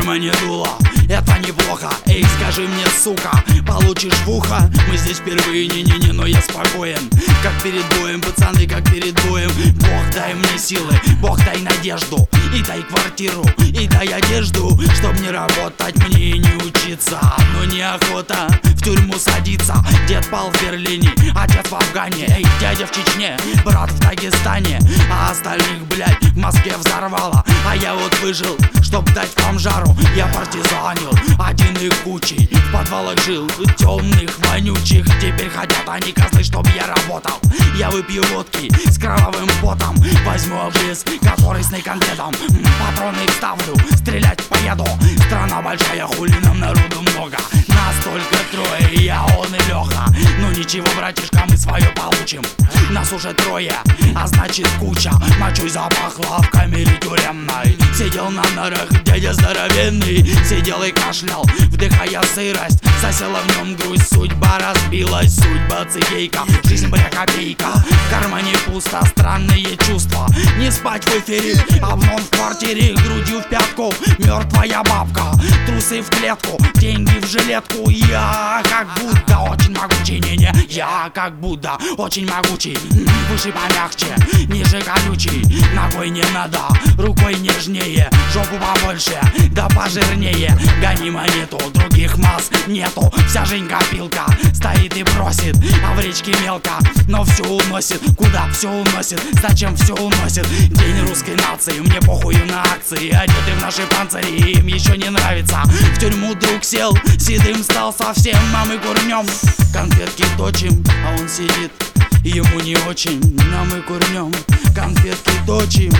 дыма не дуло, это неплохо. Эй, скажи мне, сука, получишь в ухо? Мы здесь впервые, не-не-не, но я спокоен. Как перед боем, пацаны, как перед боем. Бог, дай мне силы, Бог, дай надежду. И дай квартиру, и дай одежду. Чтоб не работать мне и не учиться. Но неохота в тюрьму садиться. Дед пал в Берлине, отец в Афгане. Эй, дядя в Чечне, брат в Дагестане. А остальных, блядь, в Москве взорвало. А я вот выжил, чтоб дать вам жару. Я партизанил, один и кучей. В подвалах жил, темных, вонючих. Теперь хотят они, козлы, чтоб я работал. Я выпью водки с кровавым потом. Возьму обрез, который с конкретом. Патроны вставлю, стрелять поеду. Страна большая, хули нам народу много. Нас только трое, я, он и Леха. Ну ничего, братишка, мы свое получим. Нас уже трое, а значит куча. Мочой запахло в камере тюремной. Сидел на нарах дядя здоровенный. Сидел и кашлял, вдыхая сырость. Засела в нем грусть, судьба разбилась. Судьба цигейка, жизнь бля копейка. В кармане пусто, странные чувства. Не спать в эфире, обнон в квартире. Грудью в пятку, мертвая бабка. Трусы в клетку, деньги в жилетку. Я как Будда, очень могучий, не-не. Я как Будда, очень могучий. Выше помягче, ниже колючий. Ногой не надо, рукой нежнее. Жопу побольше, да пожирнее. Гони монету, других масс нету. Вся жизнь копилка, стоит и просит. А в речке мелко, но все уносит. Куда все уносит, зачем все уносит? День русской нации, мне похую на акции. Одеты в наши панцири, им еще не нравится. В тюрьму друг сел, седым стал совсем. А мы курнем, конфетки точим, а он сидит, ему не очень. А мы курнем, конфетки точим,